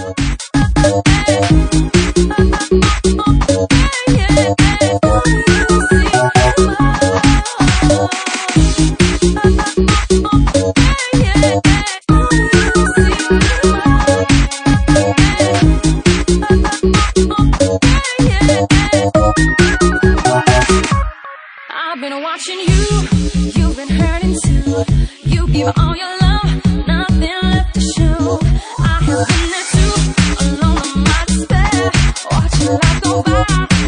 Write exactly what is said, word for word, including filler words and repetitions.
I've been watching you, you've been hurting too. You give all your love, nothing left to show. I have been there too, alone in my despair, watching life go by.